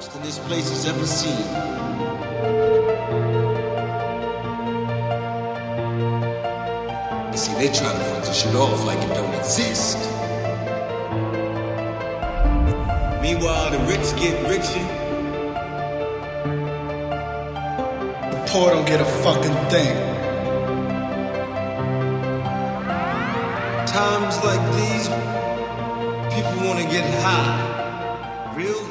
than this place has ever seen. You see, they try to front this shit off like it don't exist. Meanwhile, the rich get richer. The poor don't get a fucking thing. Times like these, people wanna get high. Real